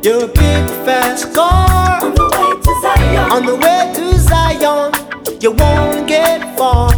You're a big fast car on the way to Zion. on the way to Zion. You won't get far.